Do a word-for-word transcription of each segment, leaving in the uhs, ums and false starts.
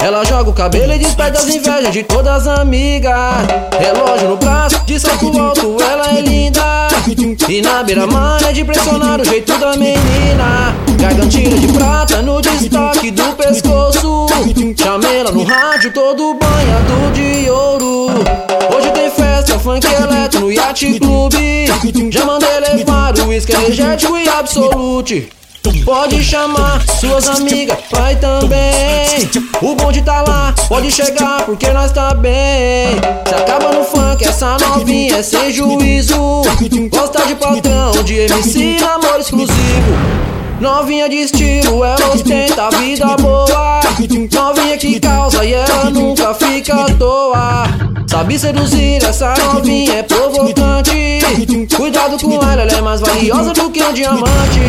Ela joga o cabelo e desperta as invejas de todas as amigas. Relógio no braço, de salto alto, ela é linda. E na beira-mar é de impressionar o jeito da menina. Gargantilha de prata no destaque do pescoço. Chamela no rádio, todo banhado de ouro. Hoje tem festa, funk eletro no Yacht Club. Já mandei levar o uísque energético e absolute. Pode chamar suas amigas, vai também. O bonde tá lá, pode chegar porque nós tá bem. Se acaba no funk, essa novinha é sem juízo. Gosta de patrão, de M C, namoro exclusivo. Novinha de estilo, ela ostenta a vida boa. Novinha que causa e ela nunca fica à toa. Sabe seduzir, essa novinha é provocante. Cuidado com ela, ela é mais valiosa do que um diamante.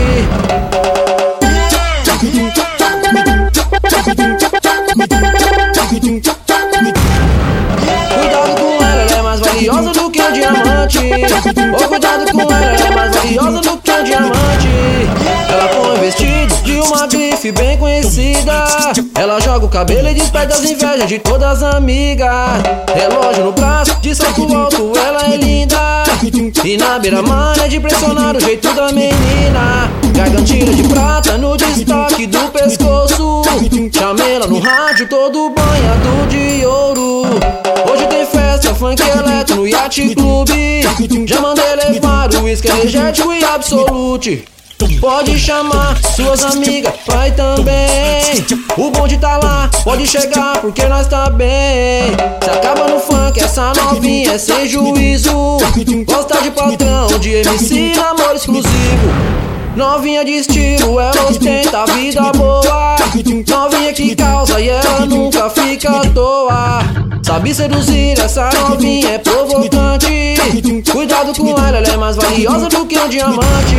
Cuidado com ela, ela é mais valiosa do que um diamante. Oh, cuidado com ela, ela é mais valiosa do que um diamante. Ela põe vestido de uma grife bem conhecida. Ela joga o cabelo e desperta as invejas de todas as amigas. Relógio no braço, de salto alto, ela é linda. E na beira-mar é de impressionar o jeito da menina. Gargantilha de prata no destaque do pescoço. Chamela no rádio, todo banhado de ouro. Hoje tem festa, funk eletro no Yacht Club. Já mandei levar o uísque energético e absolute. Pode chamar suas amigas, vai também. O bonde tá lá, pode chegar porque nós tá bem. Se acaba no funk, essa novinha é sem juízo. Gosta de patrão, de M C, namoro exclusivo. Novinha de estilo, ela ostenta a vida boa. Novinha que causa e ela nunca fica à toa. Sabe seduzir, essa novinha é provocante. Cuidado com ela, ela é mais valiosa do que um diamante.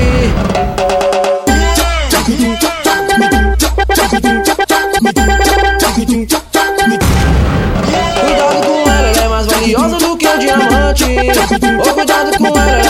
Cuidado com ela, ela é mais valiosa do que um diamante. Oh, cuidado com ela,